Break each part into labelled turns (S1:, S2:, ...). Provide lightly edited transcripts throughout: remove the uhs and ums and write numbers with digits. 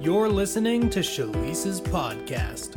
S1: You're listening to Shalice's podcast.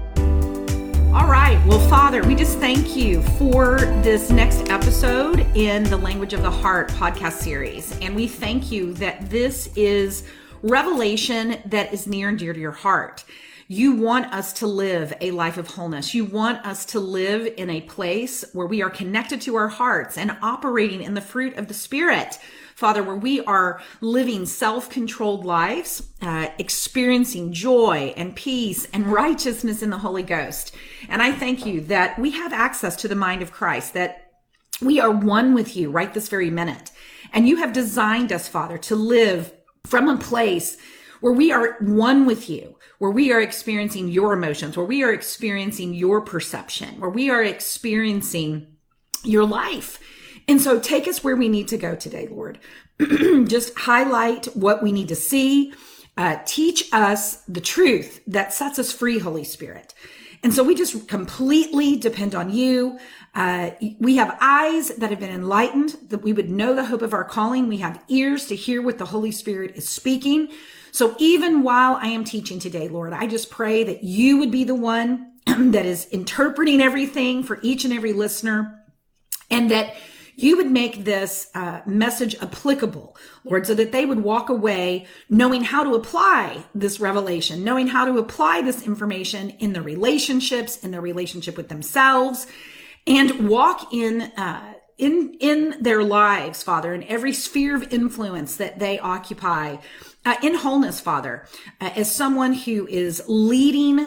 S2: All right. Well, Father, we just thank you for this next episode in the Language of the Heart podcast series. And we thank you that this is revelation that is near and dear to your heart. You want us to live a life of wholeness. You want us to live in a place where we are connected to our hearts and operating in the fruit of the Spirit. Father, where we are living self-controlled lives, experiencing joy and peace and righteousness in the Holy Ghost. And I thank you that we have access to the mind of Christ, that we are one with you right this very minute. And you have designed us, Father, to live from a place where we are one with you, where we are experiencing your emotions, where we are experiencing your perception, where we are experiencing your life. And so take us where we need to go today, Lord. Just highlight what we need to see. Teach us the truth that sets us free, Holy Spirit. And so we just completely depend on you. We have eyes that have been enlightened, that we would know the hope of our calling. We have ears to hear what the Holy Spirit is speaking. So even while I am teaching today, Lord, I just pray that you would be the one that is interpreting everything for each and every listener, and that you would make this message applicable, Lord, so that they would walk away knowing how to apply this revelation, knowing how to apply this information in their relationships, in their relationship with themselves, and walk in their lives, Father, in every sphere of influence that they occupy, in wholeness, Father, as someone who is leading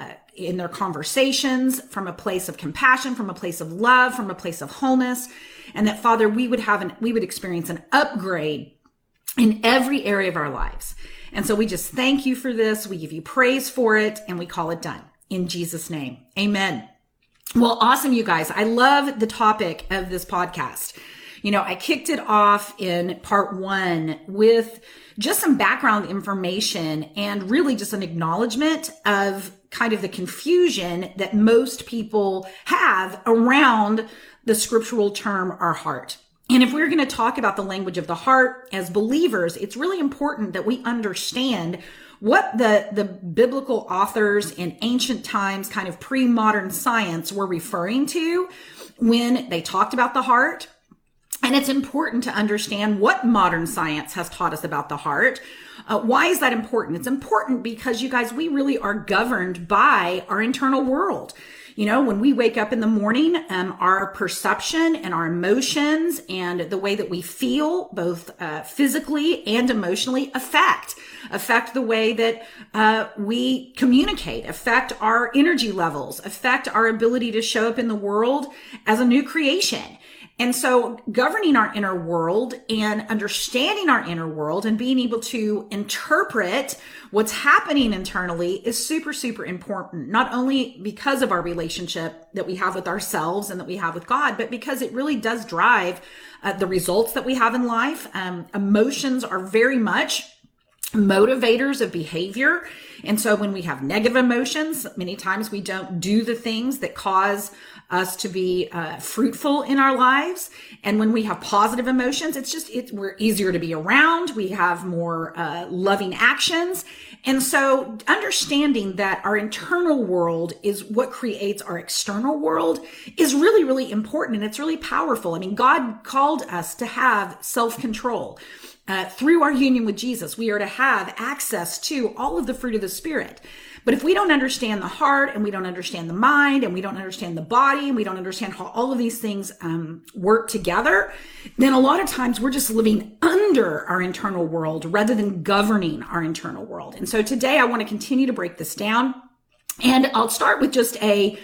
S2: in their conversations from a place of compassion, from a place of love, from a place of wholeness, and that, Father, we would experience an upgrade in every area of our lives. And so we just thank you for this. We give you praise for it, and we call it done in Jesus' name. Amen. Well, awesome, you guys. I love the topic of this podcast. You know, I kicked it off in part 1 with just some background information and really just an acknowledgement of kind of the confusion that most people have around the scriptural term, our heart. And if we're going to talk about the language of the heart as believers, it's really important that we understand what the biblical authors in ancient times, kind of pre-modern science, were referring to when they talked about the heart. And it's important to understand what modern science has taught us about the heart. Why is that important? It's important because, you guys, we really are governed by our internal world. You know, when we wake up in the morning, our perception and our emotions and the way that we feel, both physically and emotionally, affect the way that we communicate, affect our energy levels, affect our ability to show up in the world as a new creation. And so governing our inner world and understanding our inner world and being able to interpret what's happening internally is super, super important, not only because of our relationship that we have with ourselves and that we have with God, but because it really does drive the results that we have in life. Emotions are very much motivators of behavior. And so when we have negative emotions, many times we don't do the things that cause us to be fruitful in our lives. And when we have positive emotions, we're easier to be around. We have more loving actions. And so understanding that our internal world is what creates our external world is really, really important. And it's really powerful. I mean, God called us to have self-control. Through our union with Jesus, we are to have access to all of the fruit of the Spirit. But if we don't understand the heart, and we don't understand the mind, and we don't understand the body, and we don't understand how all of these things work together, then a lot of times we're just living under our internal world rather than governing our internal world. And so today I want to continue to break this down, and I'll start with just a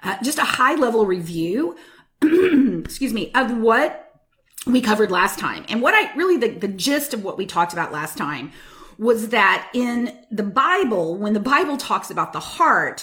S2: high level review, excuse me, of what we covered last time. And what the gist of what we talked about last time was that in the Bible, when the Bible talks about the heart,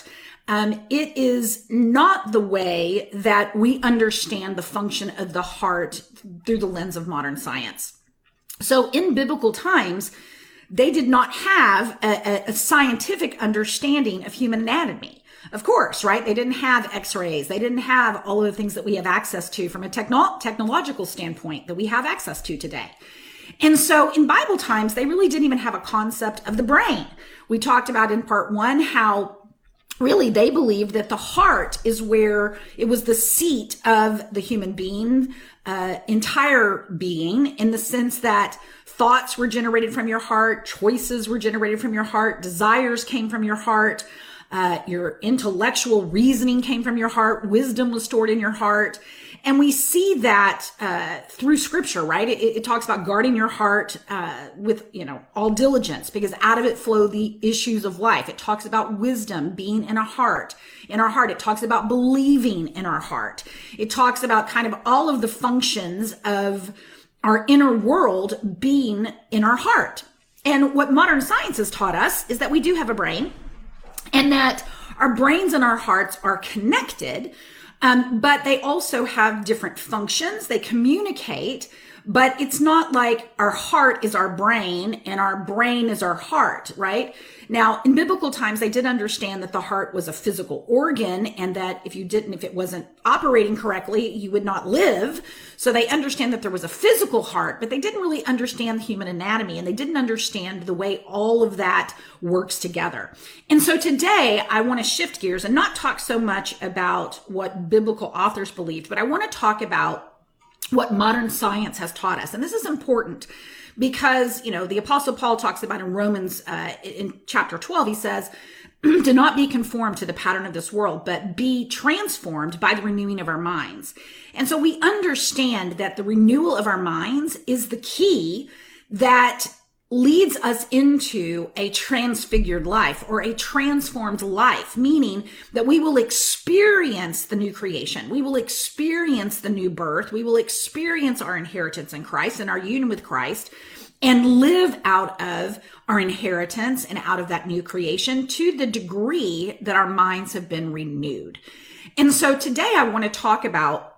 S2: it is not the way that we understand the function of the heart through the lens of modern science. So in biblical times, they did not have a scientific understanding of human anatomy. Of course, right? They didn't have x-rays. They didn't have all of the things that we have access to from a technological standpoint that we have access to today. And so in Bible times, they really didn't even have a concept of the brain. We talked about in part 1 how really they believed that the heart is where it was the seat of the human being, entire being, in the sense that thoughts were generated from your heart, choices were generated from your heart, desires came from your heart, your intellectual reasoning came from your heart, wisdom was stored in your heart. And we see that through scripture, right? It talks about guarding your heart with, all diligence, because out of it flow the issues of life. It talks about wisdom being in our heart. It talks about believing in our heart. It talks about kind of all of the functions of our inner world being in our heart. And what modern science has taught us is that we do have a brain, and that our brains and our hearts are connected. But they also have different functions. They communicate, but it's not like our heart is our brain and our brain is our heart, right? Now, in biblical times, they did understand that the heart was a physical organ, and that if it wasn't operating correctly, you would not live. So they understand that there was a physical heart, but they didn't really understand the human anatomy, and they didn't understand the way all of that works together. And so today I want to shift gears and not talk so much about what biblical authors believed, but I want to talk about what modern science has taught us. And this is important because, the Apostle Paul talks about in Romans, in chapter 12, he says, do not be conformed to the pattern of this world, but be transformed by the renewing of our minds. And so we understand that the renewal of our minds is the key that leads us into a transfigured life, or a transformed life, meaning that we will experience the new creation. We will experience the new birth. We will experience our inheritance in Christ and our union with Christ, and live out of our inheritance and out of that new creation to the degree that our minds have been renewed. And so today I want to talk about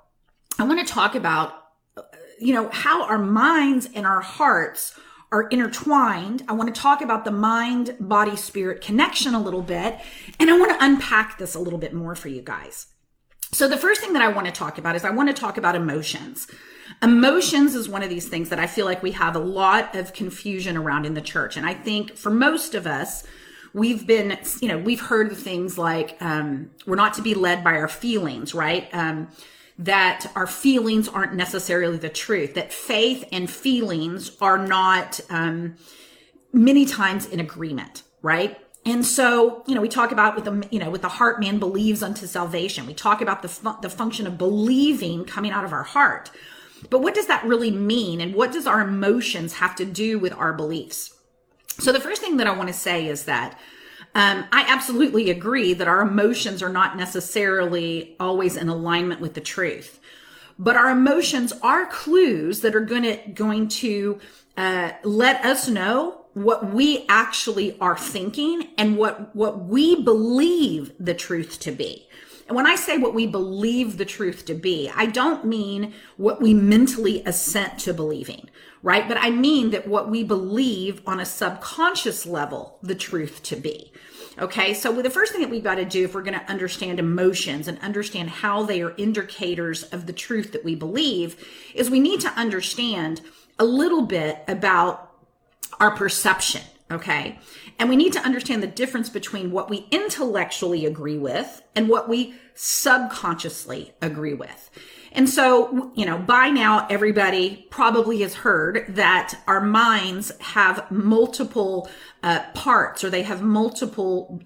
S2: how our minds and our hearts are intertwined. I want to talk about the mind, body, spirit connection a little bit. And I want to unpack this a little bit more for you guys. So the first thing that I want to talk about is I want to talk about emotions. Emotions is one of these things that I feel like we have a lot of confusion around in the church. And I think for most of us, we've heard things like, we're not to be led by our feelings, right? That our feelings aren't necessarily the truth, that faith and feelings are not many times in agreement, right? And so, we talk about with the heart man believes unto salvation. We talk about the function of believing coming out of our heart. But what does that really mean? And what does our emotions have to do with our beliefs? So the first thing that I want to say is that I absolutely agree that our emotions are not necessarily always in alignment with the truth, but our emotions are clues that are going to let us know what we actually are thinking and what we believe the truth to be. And when I say what we believe the truth to be, I don't mean what we mentally assent to believing, right? But I mean that what we believe on a subconscious level, the truth to be. Okay, so the first thing that we've got to do if we're going to understand emotions and understand how they are indicators of the truth that we believe is we need to understand a little bit about our perception, okay? And we need to understand the difference between what we intellectually agree with and what we subconsciously agree with. And so, by now everybody probably has heard that our minds have multiple parts, or they have multiple,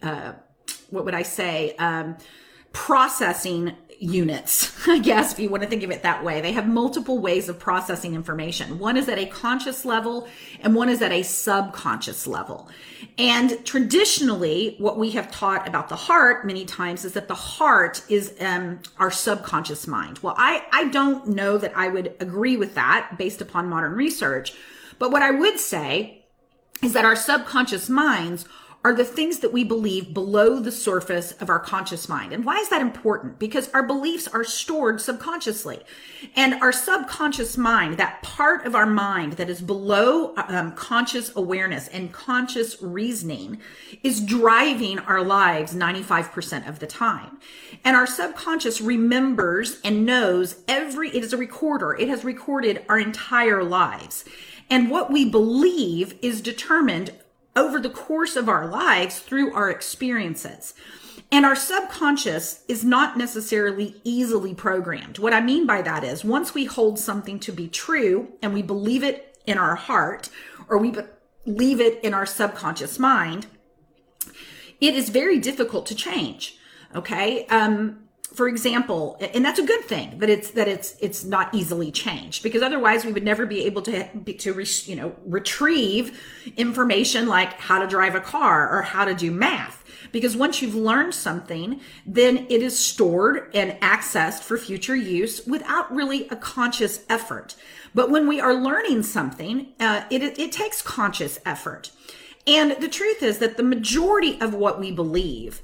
S2: processing units, I guess, if you want to think of it that way. They have multiple ways of processing information. One is at a conscious level and one is at a subconscious level. And traditionally, what we have taught about the heart many times is that the heart is our subconscious mind. Well, I don't know that I would agree with that based upon modern research. But what I would say is that our subconscious minds are the things that we believe below the surface of our conscious mind. And why is that important? Because our beliefs are stored subconsciously. And our subconscious mind, that part of our mind that is below conscious awareness and conscious reasoning, is driving our lives 95% of the time. And our subconscious remembers and knows it is a recorder. It has recorded our entire lives. And what we believe is determined over the course of our lives through our experiences. And our subconscious is not necessarily easily programmed. What I mean by that is once we hold something to be true and we believe it in our heart, or we believe it in our subconscious mind, it is very difficult to change. Okay. For example, and that's a good thing that it's not easily changed, because otherwise we would never be able to retrieve information like how to drive a car or how to do math. Because once you've learned something, then it is stored and accessed for future use without really a conscious effort. But when we are learning something, it takes conscious effort. And the truth is that the majority of what we believed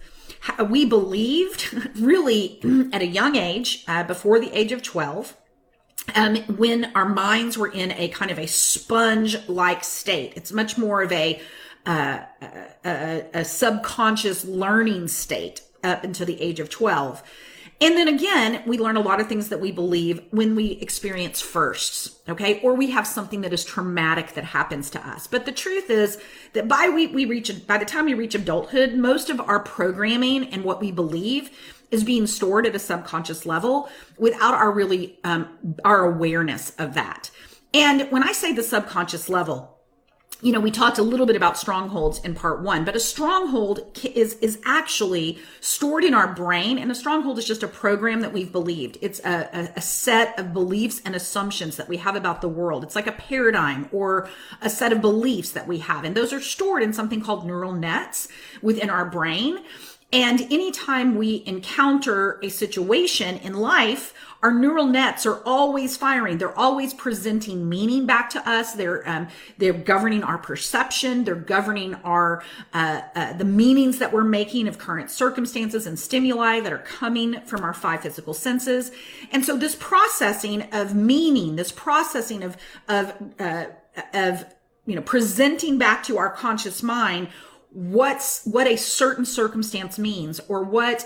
S2: really at a young age, before the age of 12, when our minds were in a kind of a sponge-like state. It's much more of a subconscious learning state up until the age of 12. And then again, we learn a lot of things that we believe when we experience firsts, okay? Or we have something that is traumatic that happens to us. But the truth is that by the time we reach adulthood, most of our programming and what we believe is being stored at a subconscious level without our awareness of that. And when I say the subconscious level, we talked a little bit about strongholds in part 1, but a stronghold is actually stored in our brain. And a stronghold is just a program that we've believed. It's a set of beliefs and assumptions that we have about the world. It's like a paradigm or a set of beliefs that we have. And those are stored in something called neural nets within our brain. And anytime we encounter a situation in life, our neural nets are always firing. They're always presenting meaning back to us. They're governing our perception. They're governing our the meanings that we're making of current circumstances and stimuli that are coming from our 5 physical senses. And so this processing of meaning, this processing of presenting back to our conscious mind what a certain circumstance means, or what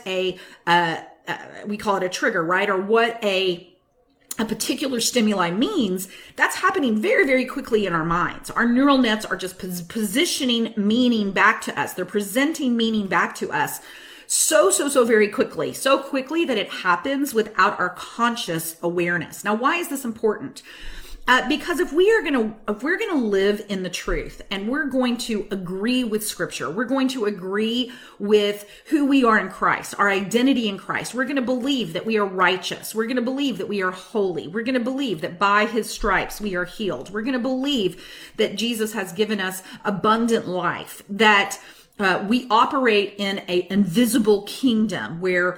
S2: we call it a trigger, right? Or what a particular stimuli means, that's happening very, very quickly in our minds. Our neural nets are just positioning meaning back to us. They're presenting meaning back to us so very quickly. So quickly that it happens without our conscious awareness. Now, why is this important? Because if we're going to live in the truth, and we're going to agree with Scripture, we're going to agree with who we are in Christ, our identity in Christ. We're going to believe that we are righteous. We're going to believe that we are holy. We're going to believe that by His stripes we are healed. We're going to believe that Jesus has given us abundant life, that we operate in an invisible kingdom where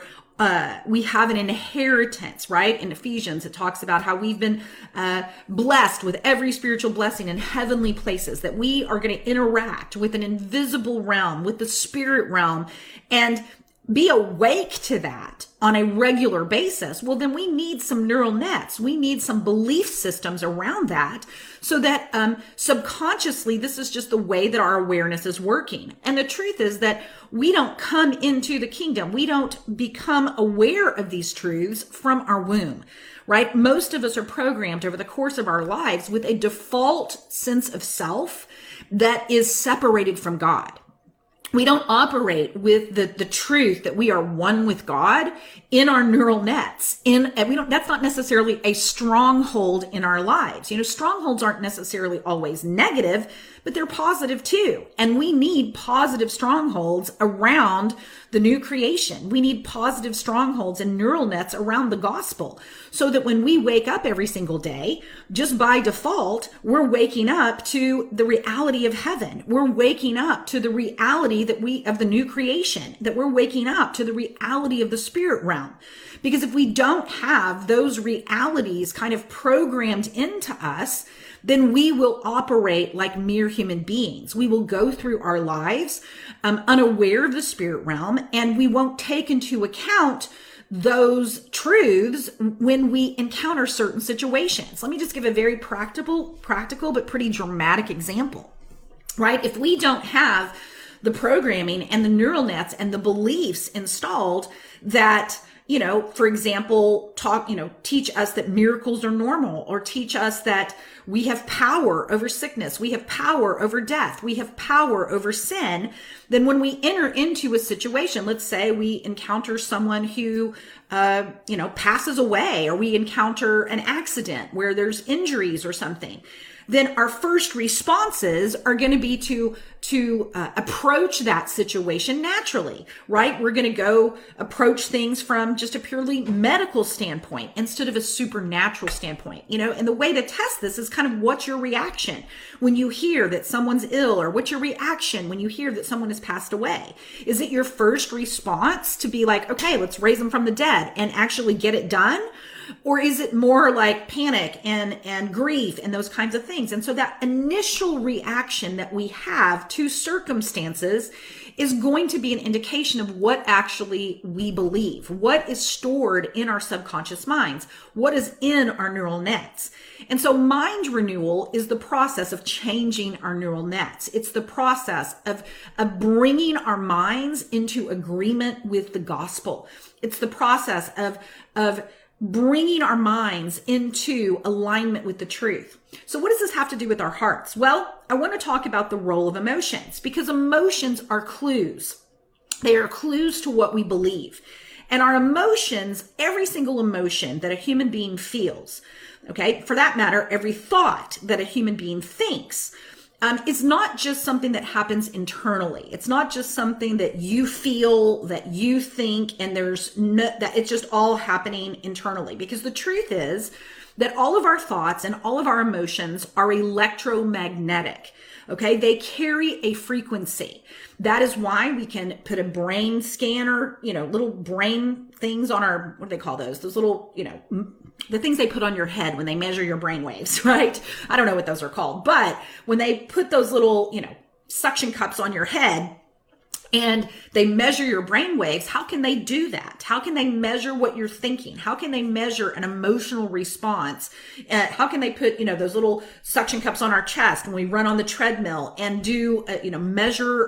S2: we have an inheritance, right? In Ephesians, it talks about how we've been blessed with every spiritual blessing in heavenly places, that we are going to interact with an invisible realm, with the spirit realm, and be awake to that on a regular basis. Well, then we need some neural nets. We need some belief systems around that, so that subconsciously, this is just the way that our awareness is working. And the truth is that we don't come into the kingdom. We don't become aware of these truths from our womb, right? Most of us are programmed over the course of our lives with a default sense of self that is separated from God. We don't operate with the truth that we are one with God in our neural nets. That's not necessarily a stronghold in our lives. Strongholds aren't necessarily always negative, but they're positive too. And we need positive strongholds around the new creation. We need positive strongholds and neural nets around the gospel, so that when we wake up every single day, just by default, we're waking up to the reality of heaven. We're waking up to the reality of the new creation, that we're waking up to the reality of the spirit realm. Because if we don't have those realities kind of programmed into us, then we will operate like mere human beings. We will go through our lives unaware of the spirit realm, and we won't take into account those truths when we encounter certain situations. Let me just give a very practical but pretty dramatic example, right? If we don't have the programming and the neural nets and the beliefs installed that for example, teach us that miracles are normal, or teach us that we have power over sickness, we have power over death, we have power over sin, then when we enter into a situation, let's say we encounter someone who, passes away, or we encounter an accident where there's injuries or something, then our first responses are going to be to approach that situation naturally, right? We're going to go approach things from just a purely medical standpoint instead of a supernatural standpoint, and the way to test this is kind of what's your reaction when you hear that someone's ill, or what's your reaction when you hear that someone has passed away? Is it your first response to be like, okay, let's raise them from the dead and actually get it done? Or is it more like panic and grief and those kinds of things? And so that initial reaction that we have to circumstances is going to be an indication of what actually we believe, what is stored in our subconscious minds, what is in our neural nets. And so mind renewal is the process of changing our neural nets. It's the process of bringing our minds into agreement with the gospel. It's the process of bringing our minds into alignment with the truth. So what does this have to do with our hearts? Well, I want to talk about the role of emotions, because emotions are clues. They are clues to what we believe. And our emotions, every single emotion that a human being feels, okay, for that matter, every thought that a human being thinks, is not just something that happens internally. It's not just something that you feel, that you think, and that it's just all happening internally. Because the truth is that all of our thoughts and all of our emotions are electromagnetic. Okay, they carry a frequency. That is why we can put a brain scanner, little brain things on our, what do they call those? Those little, the things they put on your head when they measure your brain waves, right? I don't know what those are called, but when they put those little, suction cups on your head and they measure your brain waves, how can they do that? How can they measure what you're thinking? How can they measure an emotional response? How can they put, those little suction cups on our chest when we run on the treadmill and do, measure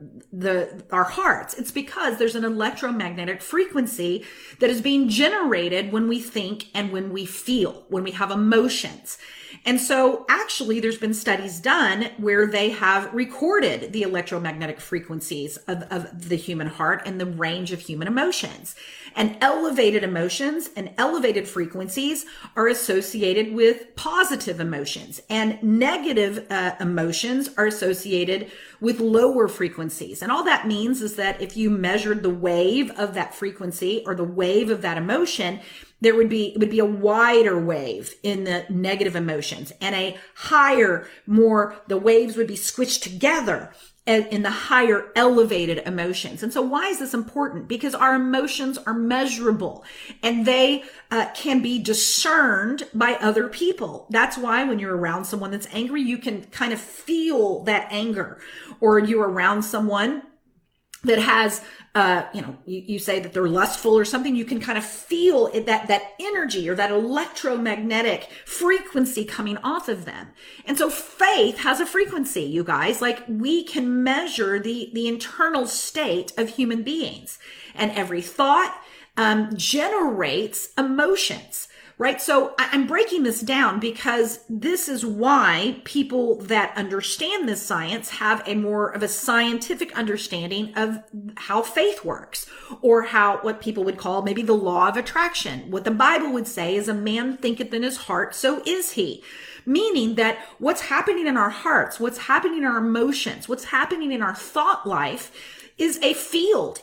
S2: our hearts? It's because there's an electromagnetic frequency that is being generated when we think and when we feel, when we have emotions. And so actually there's been studies done where they have recorded the electromagnetic frequencies of the human heart and the range of human emotions. And elevated emotions and elevated frequencies are associated with positive emotions, and negative emotions are associated with lower frequencies. And all that means is that if you measured the wave of that frequency or the wave of that emotion, it would be a wider wave in the negative emotions, and a higher, the waves would be squished together in the higher elevated emotions. And so why is this important? Because our emotions are measurable, and they can be discerned by other people. That's why when you're around someone that's angry, you can kind of feel that anger. Or you're around someone that has, you say that they're lustful or something, you can kind of feel that energy or that electromagnetic frequency coming off of them. And so faith has a frequency, you guys. Like, we can measure the internal state of human beings, and every thought generates emotions. Right? So I'm breaking this down because this is why people that understand this science have a more of a scientific understanding of how faith works, or what people would call maybe the law of attraction. What the Bible would say is, a man thinketh in his heart, so is he. Meaning that what's happening in our hearts, what's happening in our emotions, what's happening in our thought life is a field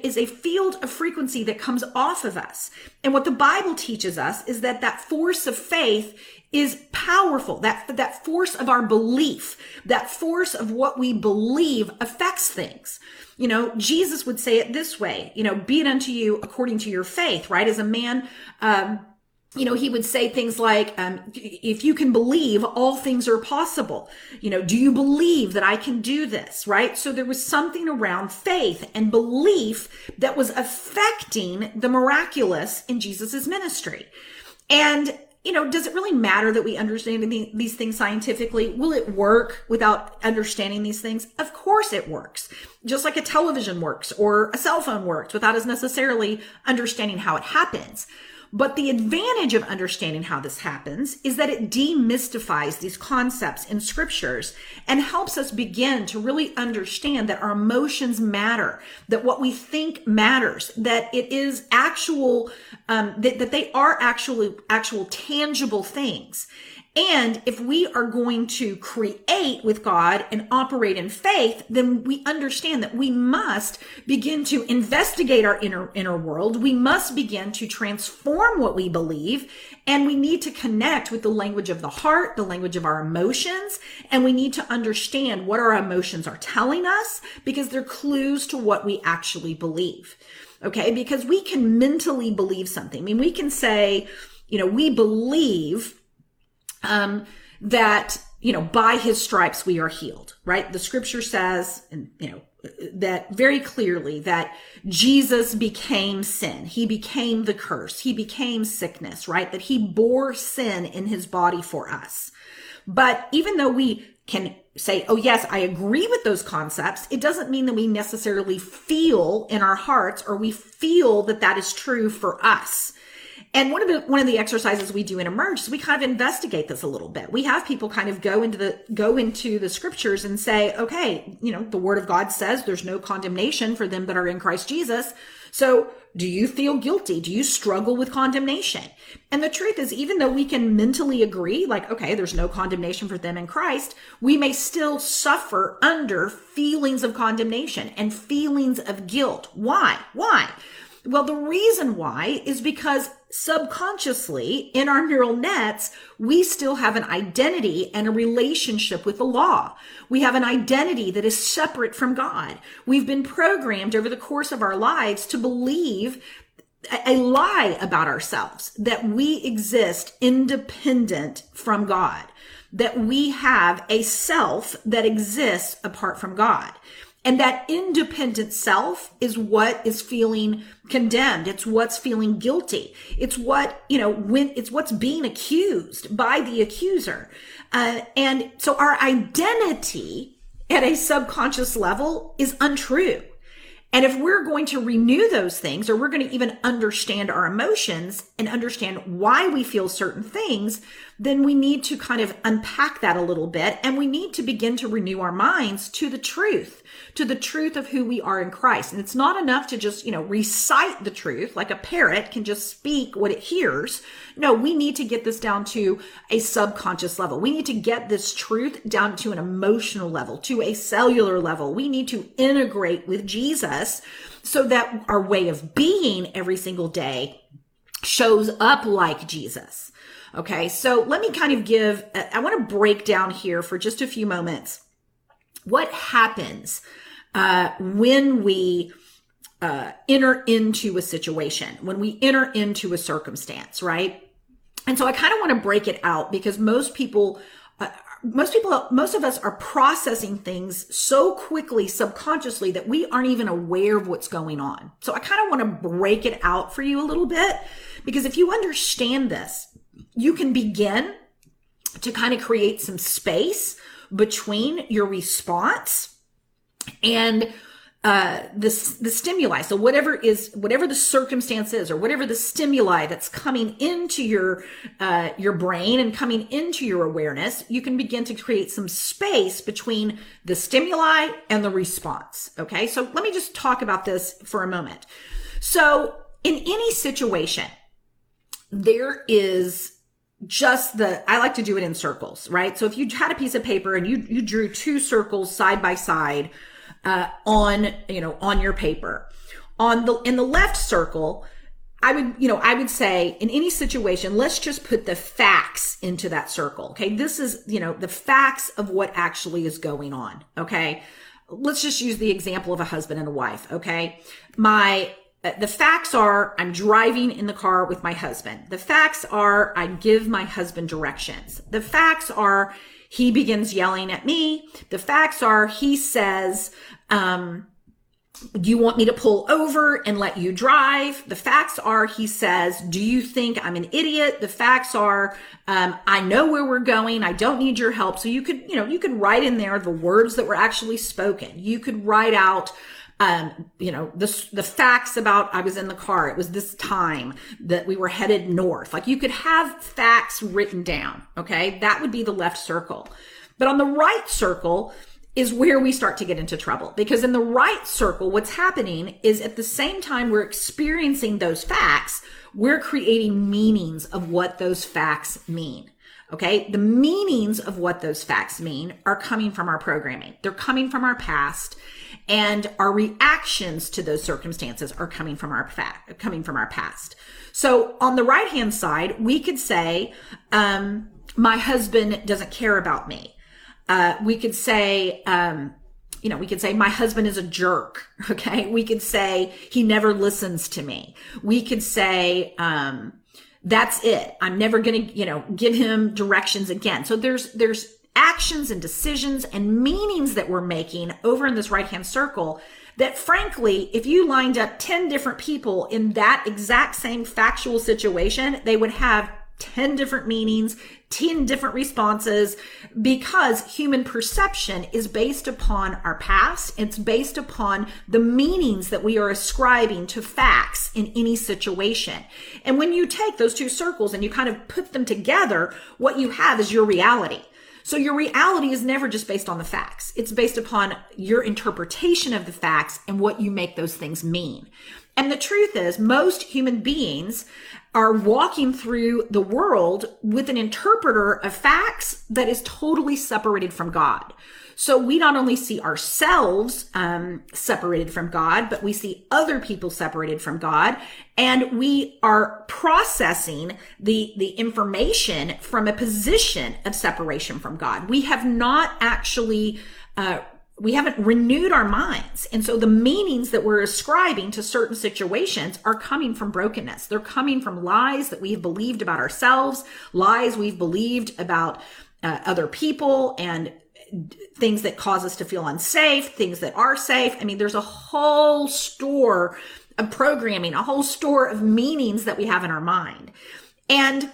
S2: of frequency that comes off of us. And what the Bible teaches us is that force of faith is powerful. That force of our belief, that force of what we believe affects things. Jesus would say it this way, be it unto you according to your faith, right? As a man, he would say things like, if you can believe, all things are possible. Do you believe that I can do this, right? So there was something around faith and belief that was affecting the miraculous in Jesus's ministry. And does it really matter that we understand these things scientifically? Will it work without understanding these things? Of course it works. Just like a television works or a cell phone works without us necessarily understanding how it happens. But the advantage of understanding how this happens is that it demystifies these concepts in scriptures and helps us begin to really understand that our emotions matter, that what we think matters, that it is actual, that they are actual tangible things. And if we are going to create with God and operate in faith, then we understand that we must begin to investigate our inner world. We must begin to transform what we believe, and we need to connect with the language of the heart, the language of our emotions, and we need to understand what our emotions are telling us, because they're clues to what we actually believe. Okay? Because we can mentally believe something. I mean, we can say, we believe that, by his stripes we are healed, right? The scripture says, and, that very clearly that Jesus became sin. He became the curse. He became sickness, right? That he bore sin in his body for us. But even though we can say, oh yes, I agree with those concepts, it doesn't mean that we necessarily feel in our hearts, or we feel that that is true for us. And one of the exercises we do in Emerge is we kind of investigate this a little bit. We have people kind of go into the scriptures and say, okay, the word of God says there's no condemnation for them that are in Christ Jesus. So do you feel guilty? Do you struggle with condemnation? And the truth is, even though we can mentally agree, like, okay, there's no condemnation for them in Christ, we may still suffer under feelings of condemnation and feelings of guilt. Why? Well, the reason why is because subconsciously in our neural nets, we still have an identity and a relationship with the law. We have an identity that is separate from God. We've been programmed over the course of our lives to believe a lie about ourselves, that we exist independent from God, that we have a self that exists apart from God. And that independent self is what is feeling condemned. It's what's feeling guilty. It's it's what's being accused by the accuser. And so our identity at a subconscious level is untrue. And if we're going to renew those things, or we're going to even understand our emotions and understand why we feel certain things, then we need to kind of unpack that a little bit. And we need to begin to renew our minds to the truth of who we are in Christ. And it's not enough to just, recite the truth like a parrot can just speak what it hears. No, we need to get this down to a subconscious level. We need to get this truth down to an emotional level, to a cellular level. We need to integrate with Jesus so that our way of being every single day shows up like Jesus. Okay, so let me kind of I want to break down here for just a few moments what happens when we enter into a situation, when we enter into a circumstance, right? And so I kind of want to break it out because most of us are processing things so quickly subconsciously that we aren't even aware of what's going on. So I kind of want to break it out for you a little bit, because if you understand this, you can begin to kind of create some space between your response and the stimuli. So whatever the circumstance is, or whatever the stimuli that's coming into your brain and coming into your awareness, you can begin to create some space between the stimuli and the response. Okay. So let me just talk about this for a moment. So in any situation, there is I like to do it in circles, right? So if you had a piece of paper and you drew two circles side by side, on your paper, in the left circle, I would say in any situation, let's just put the facts into that circle. Okay. This is, the facts of what actually is going on. Okay. Let's just use the example of a husband and a wife. Okay. The facts are I'm driving in the car with my husband. The facts are I give my husband directions. The facts are he begins yelling at me. The facts are he says, do you want me to pull over and let you drive? The facts are, he says, do you think I'm an idiot? The facts are, I know where we're going. I don't need your help. So you could write in there the words that were actually spoken. You could write out, the facts about I was in the car. It was this time that we were headed north. Like, you could have facts written down. Okay. That would be the left circle. But on the right circle is where we start to get into trouble, because in the right circle, what's happening is at the same time we're experiencing those facts, we're creating meanings of what those facts mean. Okay. The meanings of what those facts mean are coming from our programming. They're coming from our past, and our reactions to those circumstances are coming from our past. So on the right-hand side, we could say, my husband doesn't care about me. We could say, my husband is a jerk. Okay. We could say he never listens to me. We could say, that's it. I'm never going to, give him directions again. So there's actions and decisions and meanings that we're making over in this right-hand circle that, frankly, if you lined up 10 different people in that exact same factual situation, they would have 10 different meanings, 10 different responses, because human perception is based upon our past. It's based upon the meanings that we are ascribing to facts in any situation. And when you take those two circles and you kind of put them together, what you have is your reality. So your reality is never just based on the facts. It's based upon your interpretation of the facts and what you make those things mean. And the truth is, most human beings are walking through the world with an interpreter of facts that is totally separated from God. So we not only see ourselves separated from God, but we see other people separated from God. And we are processing the information from a position of separation from God. We have not actually we haven't renewed our minds. And so the meanings that we're ascribing to certain situations are coming from brokenness. They're coming from lies that we have believed about ourselves, lies we've believed about other people, and things that cause us to feel unsafe, things that are safe. I mean, there's a whole store of programming, a whole store of meanings that we have in our mind. And,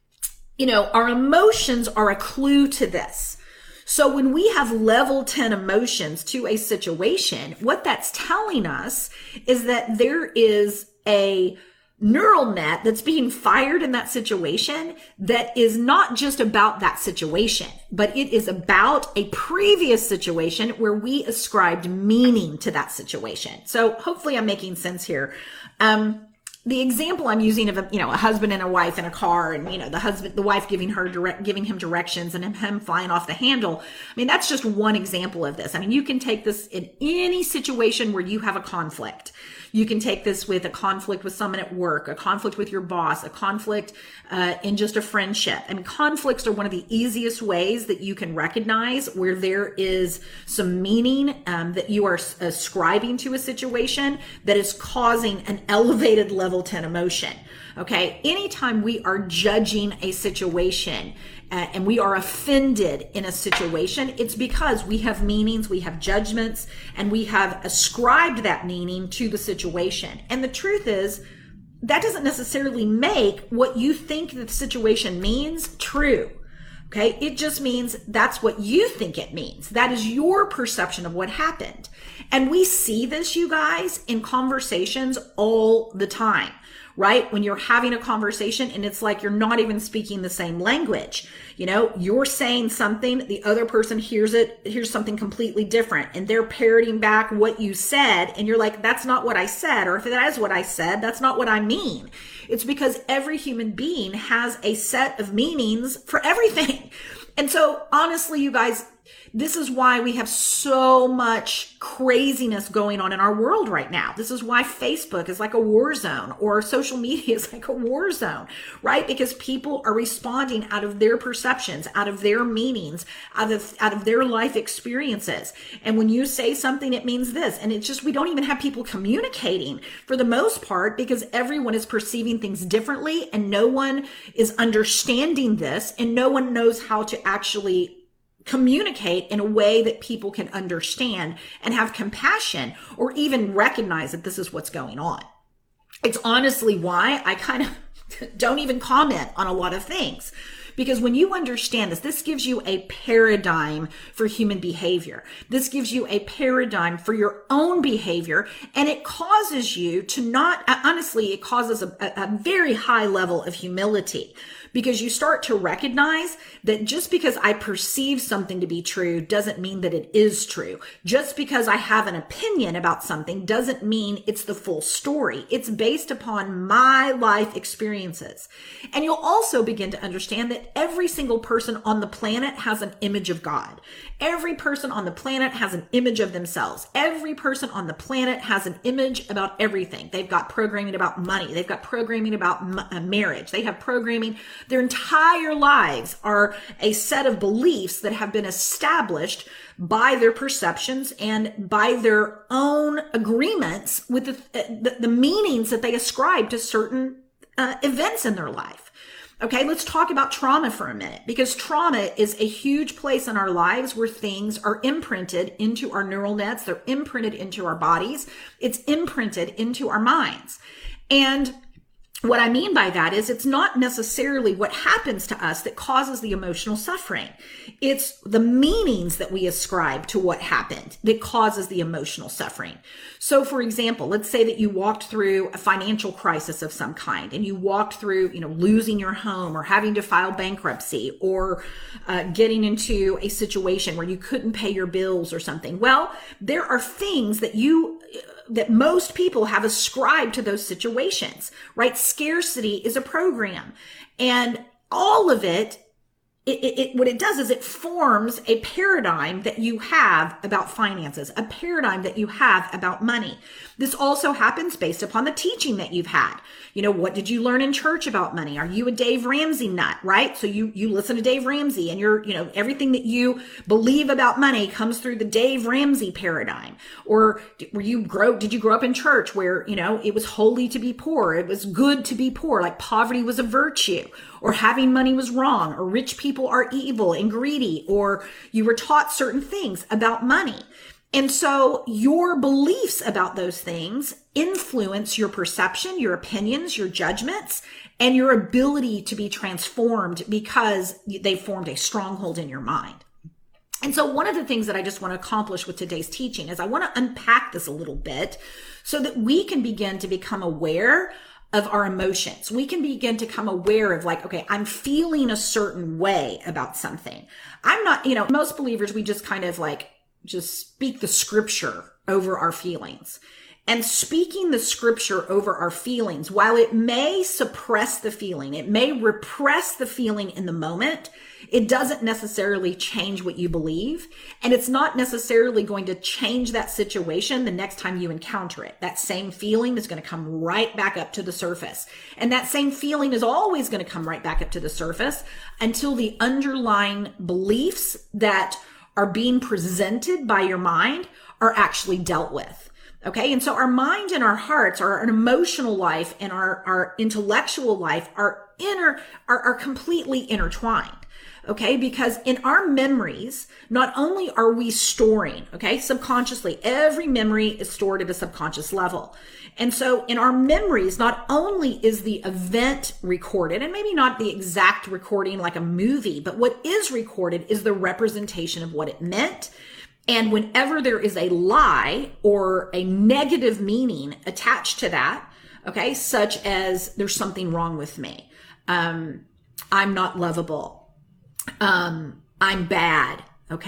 S2: our emotions are a clue to this. So when we have level 10 emotions to a situation, what that's telling us is that there is a neural net that's being fired in that situation that is not just about that situation, but it is about a previous situation where we ascribed meaning to that situation. So hopefully I'm making sense here. The example I'm using of a husband and a wife in a car, and the wife giving him directions and him flying off the handle. I mean, that's just one example of this. I mean, you can take this in any situation where you have a conflict. You can take this with a conflict with someone at work, a conflict with your boss, a conflict in just a friendship. I mean, conflicts are one of the easiest ways that you can recognize where there is some meaning that you are ascribing to a situation that is causing an elevated level 10 emotion. Okay. Anytime we are judging a situation and we are offended in a situation, it's because we have meanings, we have judgments, and we have ascribed that meaning to the situation. And the truth is, that doesn't necessarily make what you think the situation means true. Okay. It just means that's what you think it means. That is your perception of what happened. And we see this, you guys, in conversations all the time. Right? When you're having a conversation and it's like you're not even speaking the same language. You're saying something, the other person hears something completely different, and they're parroting back what you said, and you're like, that's not what I said. Or if that is what I said, that's not what I mean. It's because every human being has a set of meanings for everything. And so honestly, you guys, this is why we have so much craziness going on in our world right now. This is why Facebook is like a war zone, or social media is like a war zone, right? Because people are responding out of their perceptions, out of their meanings, out of their life experiences. And when you say something, it means this. And it's just, we don't even have people communicating for the most part, because everyone is perceiving things differently, and no one is understanding this, and no one knows how to actually communicate in a way that people can understand and have compassion or even recognize that this is what's going on. It's honestly why I kind of don't even comment on a lot of things. Because when you understand this gives you a paradigm for human behavior. This gives you a paradigm for your own behavior. And it causes you to not, honestly, it causes a very high level of humility. Because you start to recognize that just because I perceive something to be true doesn't mean that it is true. Just because I have an opinion about something doesn't mean it's the full story. It's based upon my life experiences. And you'll also begin to understand that every single person on the planet has an image of God. Every person on the planet has an image of themselves. Every person on the planet has an image about everything. They've got programming about money. They've got programming about marriage. They have programming. Their entire lives are a set of beliefs that have been established by their perceptions and by their own agreements with the meanings that they ascribe to certain events in their life. Okay, let's talk about trauma for a minute, because trauma is a huge place in our lives where things are imprinted into our neural nets. They're imprinted into our bodies. It's imprinted into our minds. And what I mean by that is it's not necessarily what happens to us that causes the emotional suffering. It's the meanings that we ascribe to what happened that causes the emotional suffering. So for example, let's say that you walked through a financial crisis of some kind, and you walked through, losing your home or having to file bankruptcy or getting into a situation where you couldn't pay your bills or something. Well, there are things that most people have ascribed to those situations, right? Scarcity is a program, and all of it, what it does is it forms a paradigm that you have about finances, a paradigm that you have about money. This also happens based upon the teaching that you've had. What did you learn in church about money? Are you a Dave Ramsey nut, right? So you listen to Dave Ramsey, and everything that you believe about money comes through the Dave Ramsey paradigm. Or did you grow up in church where, it was holy to be poor? It was good to be poor, like poverty was a virtue, or having money was wrong, or rich people are evil and greedy, or you were taught certain things about money. And so your beliefs about those things influence your perception, your opinions, your judgments, and your ability to be transformed because they formed a stronghold in your mind. And so one of the things that I just want to accomplish with today's teaching is I want to unpack this a little bit so that we can begin to become aware of our emotions. We can begin to become aware of okay, I'm feeling a certain way about something. I'm not, most believers, we just kind of just speak the scripture over our feelings. And speaking the scripture over our feelings, while it may suppress the feeling, it may repress the feeling in the moment, it doesn't necessarily change what you believe. And it's not necessarily going to change that situation the next time you encounter it. That same feeling is going to come right back up to the surface. And that same feeling is always going to come right back up to the surface until the underlying beliefs that are being presented by your mind are actually dealt with. Okay. And so our mind and our hearts, our emotional life and our intellectual life are completely intertwined. Okay. Because in our memories, not only are we storing, subconsciously, every memory is stored at a subconscious level. And so in our memories, not only is the event recorded, and maybe not the exact recording like a movie, but what is recorded is the representation of what it meant. And whenever there is a lie or a negative meaning attached to that, such as there's something wrong with me, I'm not lovable, I'm bad,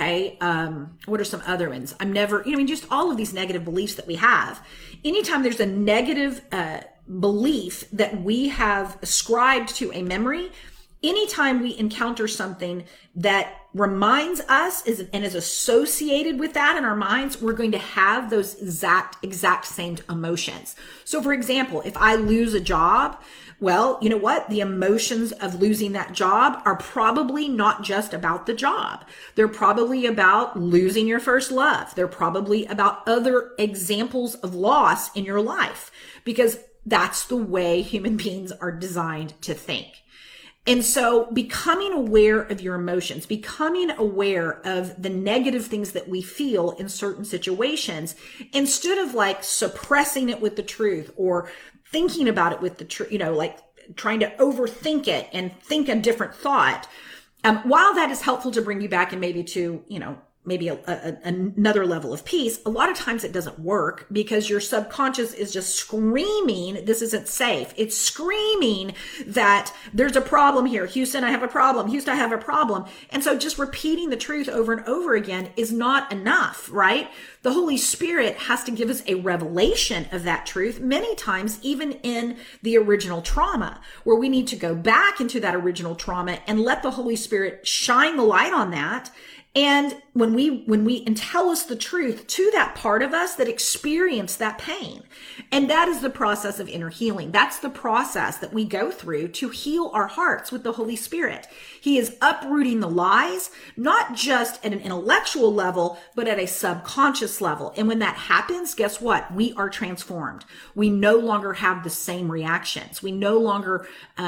S2: what are some other ones? I'm never, just all of these negative beliefs that we have. Anytime there's a negative belief that we have ascribed to a memory, anytime we encounter something that reminds us and is associated with that in our minds, we're going to have those exact same emotions. So for example, if I lose a job, well, you know what? The emotions of losing that job are probably not just about the job. They're probably about losing your first love. They're probably about other examples of loss in your life, because that's the way human beings are designed to think. And so becoming aware of your emotions, becoming aware of the negative things that we feel in certain situations, instead of like suppressing it with the truth or thinking about it with the truth, like trying to overthink it and think a different thought. While that is helpful to bring you back and maybe to, maybe another level of peace, a lot of times it doesn't work because your subconscious is just screaming, this isn't safe. It's screaming that there's a problem here. Houston, I have a problem. Houston, I have a problem. And so just repeating the truth over and over again is not enough, right? The Holy Spirit has to give us a revelation of that truth, many times even in the original trauma, where we need to go back into that original trauma and let the Holy Spirit shine the light on that. And when we tell us the truth to that part of us that experienced that pain. And that is the process of inner healing. That's the process that we go through to heal our hearts with the Holy Spirit. He is uprooting the lies, not just at an intellectual level, but at a subconscious level. And when that happens, guess what? We are transformed. We no longer have the same reactions. We no longer,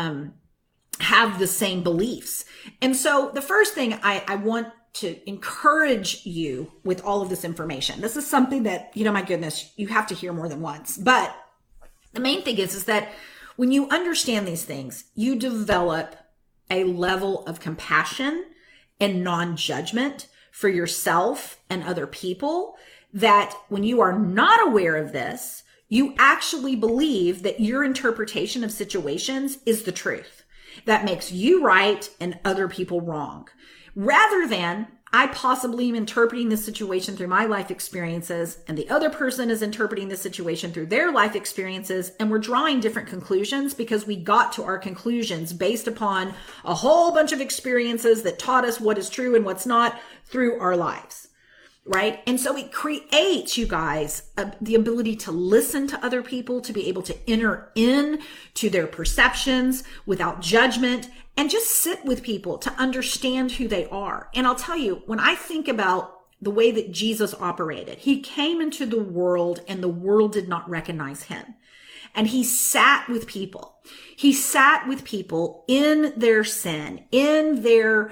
S2: have the same beliefs. And so the first thing I want to encourage you with all of this information. This is something that, my goodness, you have to hear more than once. But the main thing is that when you understand these things, you develop a level of compassion and non-judgment for yourself and other people that when you are not aware of this, you actually believe that your interpretation of situations is the truth. That makes you right and other people wrong. Rather than, I possibly am interpreting this situation through my life experiences and the other person is interpreting the situation through their life experiences, and we're drawing different conclusions because we got to our conclusions based upon a whole bunch of experiences that taught us what is true and what's not through our lives, right? And so it creates, you guys, the ability to listen to other people, to be able to enter in to their perceptions without judgment, and just sit with people to understand who they are. And I'll tell you, when I think about the way that Jesus operated, he came into the world and the world did not recognize him. And he sat with people. He sat with people in their sin, in their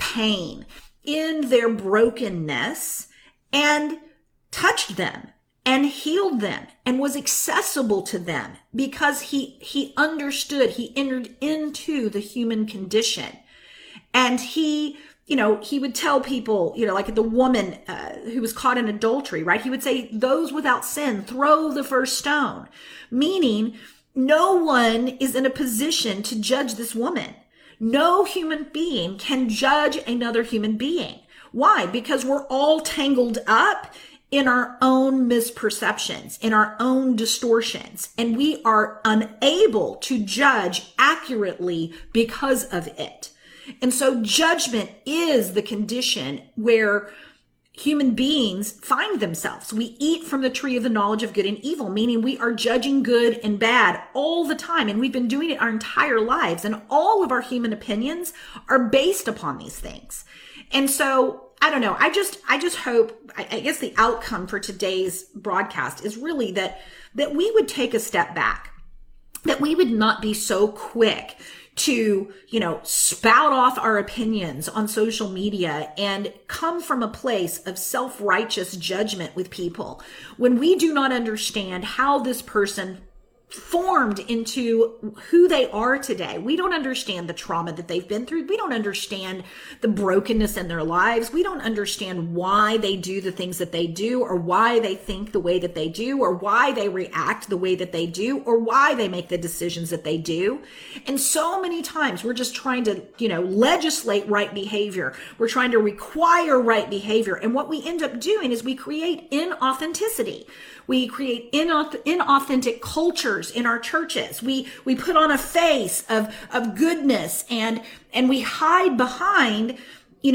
S2: pain, in their brokenness, and touched them and healed them and was accessible to them because he understood, he entered into the human condition. And he would tell people, like the woman who was caught in adultery, right? He would say, those without sin, throw the first stone, meaning no one is in a position to judge this woman. No human being can judge another human being. Why? Because we're all tangled up in our own misperceptions, in our own distortions, and we are unable to judge accurately because of it. And so judgment is the condition where human beings find themselves. We eat from the tree of the knowledge of good and evil, meaning we are judging good and bad all the time. And we've been doing it our entire lives. And all of our human opinions are based upon these things. And so I don't know. I just hope, I guess the outcome for today's broadcast is really that we would take a step back, that we would not be so quick to, spout off our opinions on social media and come from a place of self-righteous judgment with people when we do not understand how this person formed into who they are today. We don't understand the trauma that they've been through. We don't understand the brokenness in their lives. We don't understand why they do the things that they do, or why they think the way that they do, or why they react the way that they do, or why they make the decisions that they do. And so many times we're just trying to, legislate right behavior. We're trying to require right behavior. And what we end up doing is we create inauthenticity. We create inauthentic cultures in our churches. We put on a face of goodness and we hide behind, we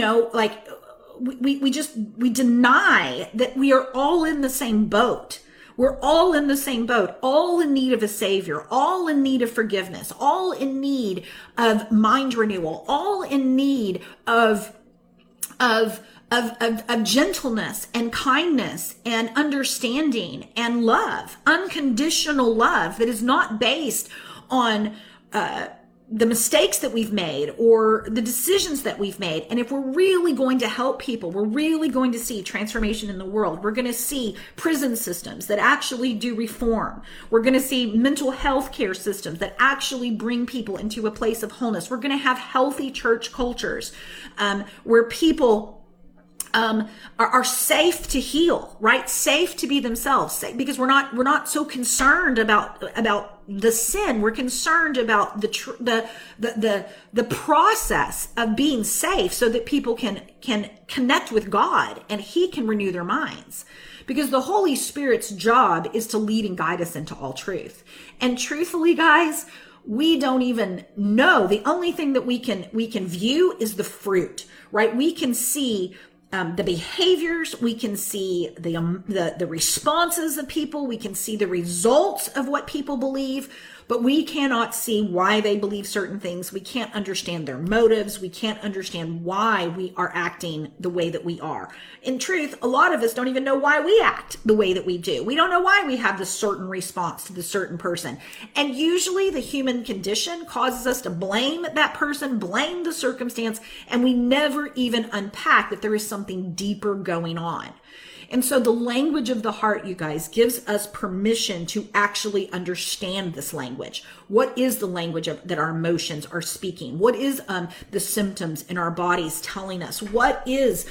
S2: deny that we are all in the same boat. We're all in the same boat, all in need of a savior, all in need of forgiveness, all in need of mind renewal, all in need of gentleness and kindness and understanding and love, unconditional love that is not based on the mistakes that we've made or the decisions that we've made. And if we're really going to help people, we're really going to see transformation in the world. We're going to see prison systems that actually do reform. We're going to see mental health care systems that actually bring people into a place of wholeness. We're going to have healthy church cultures where people are safe to heal, right? Safe to be themselves, because we're not so concerned about the sin. We're concerned about the process of being safe so that people can connect with God and he can renew their minds. Because the Holy Spirit's job is to lead and guide us into all truth. And truthfully, guys, we don't even know. The only thing that we can view is the fruit, right? We can see the behaviors, we can see the responses of people, we can see the results of what people believe, but we cannot see why they believe certain things. We can't understand their motives. We can't understand why we are acting the way that we are. In truth, a lot of us don't even know why we act the way that we do. We don't know why we have this certain response to the certain person. And usually the human condition causes us to blame that person, blame the circumstance, and we never even unpack that there is something deeper going on. And so the language of the heart, you guys, gives us permission to actually understand this language. What is the language that our emotions are speaking? What is the symptoms in our bodies telling us? What is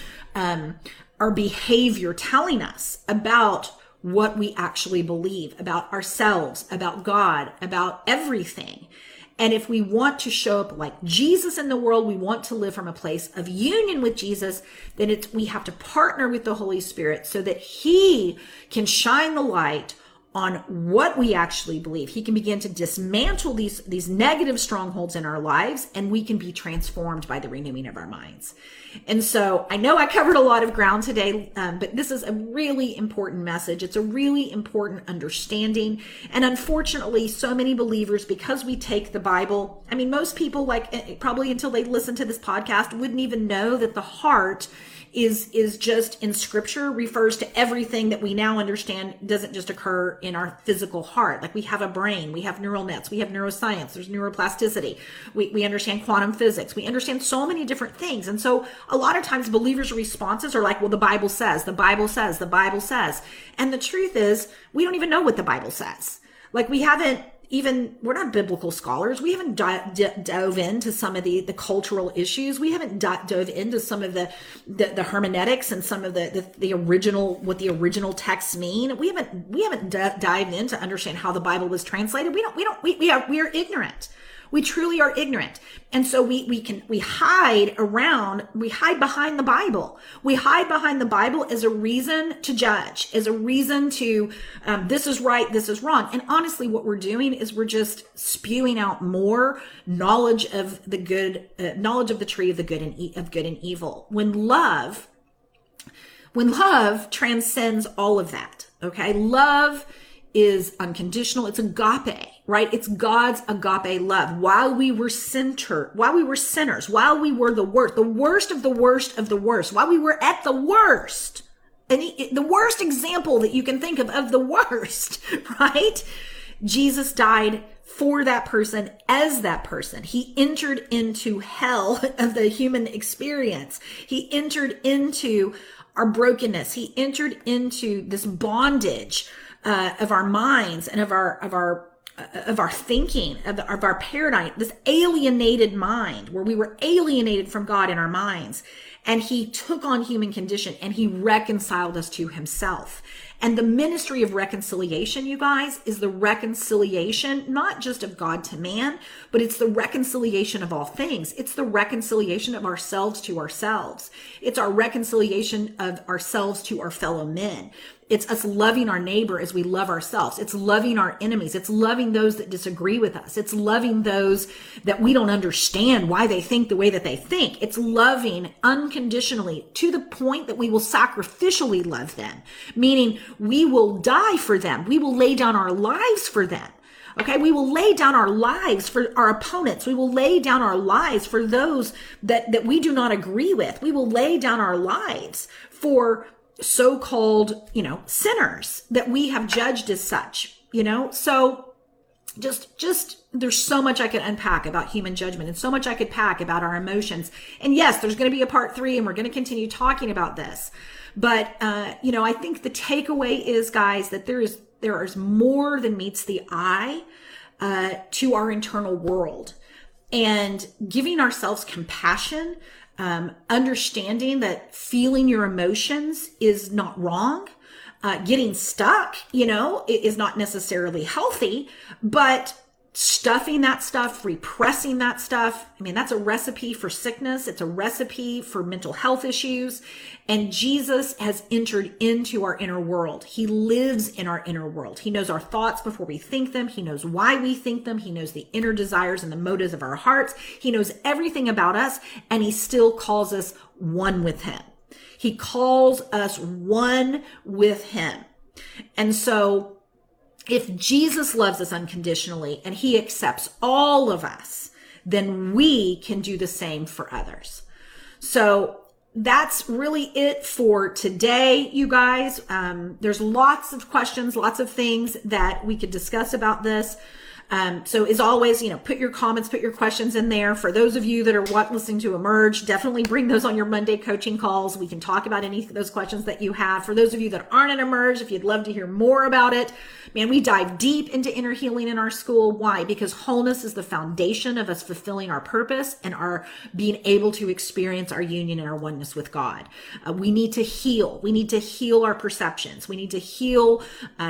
S2: our behavior telling us about what we actually believe, about ourselves, about God, about everything? And if we want to show up like Jesus in the world, we want to live from a place of union with Jesus, then we have to partner with the Holy Spirit so that he can shine the light on what we actually believe. He can begin to dismantle these negative strongholds in our lives, and we can be transformed by the renewing of our minds. And so I know I covered a lot of ground today, but this is a really important message. It's a really important understanding. And unfortunately, so many believers, because we take the Bible, I mean, most people, like probably until they listen to this podcast, wouldn't even know that the heart is just in scripture refers to everything that we now understand doesn't just occur in our physical heart. Like we have a brain, we have neural nets, we have neuroscience, there's neuroplasticity, we understand quantum physics, we understand so many different things. And so a lot of times believers' responses are like, well, the Bible says, the Bible says, the Bible says. And the truth is, we don't even know what the Bible says. Like we're not biblical scholars. We haven't dove into some of the cultural issues. We haven't dove into some of the hermeneutics and some of the original, what the original texts mean. We haven't dived in to understand how the Bible was translated. We are ignorant. We truly are ignorant. And so we hide behind the Bible. We hide behind the Bible as a reason to judge, as a reason to, this is right, this is wrong. And honestly, what we're doing is we're just spewing out more knowledge of the good, knowledge of the tree of the good and evil. When love transcends all of that, okay? Love is unconditional. It's agape, right? It's God's agape love. While we were sinners, while we were the worst of the worst of the worst, while we were at the worst, and the worst example that you can think of the worst, right? Jesus died for that person as that person. He entered into hell of the human experience. He entered into our brokenness. He entered into this bondage of our minds and of our thinking, of our paradigm, this alienated mind where we were alienated from God in our minds. And he took on human condition and he reconciled us to himself. And the ministry of reconciliation, you guys, is the reconciliation, not just of God to man, but it's the reconciliation of all things. It's the reconciliation of ourselves to ourselves. It's our reconciliation of ourselves to our fellow men. It's us loving our neighbor as we love ourselves. It's loving our enemies. It's loving those that disagree with us. It's loving those that we don't understand why they think the way that they think. It's loving unconditionally to the point that we will sacrificially love them, meaning we will die for them. We will lay down our lives for them. Okay, we will lay down our lives for our opponents. We will lay down our lives for those that we do not agree with. We will lay down our lives for so-called, sinners that we have judged as such, So there's so much I could unpack about human judgment and so much I could pack about our emotions. And yes, there's going to be a part 3 and we're going to continue talking about this. But, I think the takeaway is, guys, that there is more than meets the eye, to our internal world, and giving ourselves compassion, understanding that feeling your emotions is not wrong. Getting stuck, is not necessarily healthy, but stuffing that stuff, repressing that stuff, that's a recipe for sickness. It's a recipe for mental health issues. And Jesus has entered into our inner world. He lives in our inner world. He knows our thoughts before we think them. He knows why we think them. He knows the inner desires and the motives of our hearts. He knows everything about us, and he still calls us one with him. He calls us one with him. And so if Jesus loves us unconditionally and he accepts all of us, then we can do the same for others. So that's really it for today, you guys. There's lots of questions, lots of things that we could discuss about this. So as always, put your comments, put your questions in there. For those of you that are listening to Emerge, definitely bring those on your Monday coaching calls. We can talk about any of those questions that you have. For those of you that aren't in Emerge, if you'd love to hear more about it, man, we dive deep into inner healing in our school. Why? Because wholeness is the foundation of us fulfilling our purpose and our being able to experience our union and our oneness with God. We need to heal. We need to heal our perceptions. We need to heal,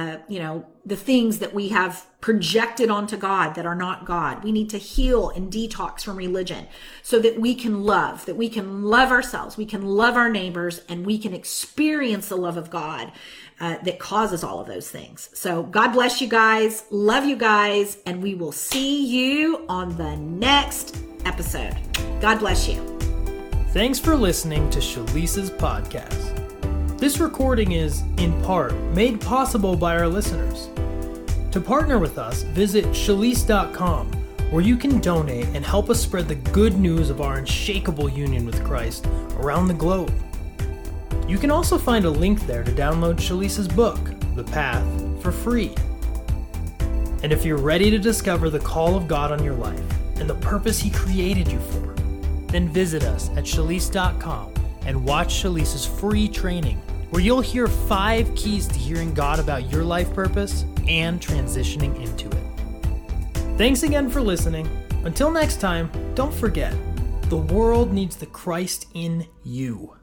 S2: the things that we have projected onto God that are not God. We need to heal and detox from religion so that we can love ourselves, we can love our neighbors, and we can experience the love of God that causes all of those things. So God bless you guys. Love you guys. And we will see you on the next episode. God bless you.
S1: Thanks for listening to Shalisa's podcast. This recording is, in part, made possible by our listeners. To partner with us, visit Shalise.com, where you can donate and help us spread the good news of our unshakable union with Christ around the globe. You can also find a link there to download Shalisa's book, The Path, for free. And if you're ready to discover the call of God on your life and the purpose he created you for, then visit us at Shalise.com and watch Shalisa's free training, where you'll hear 5 keys to hearing God about your life purpose and transitioning into it. Thanks again for listening. Until next time, don't forget, the world needs the Christ in you.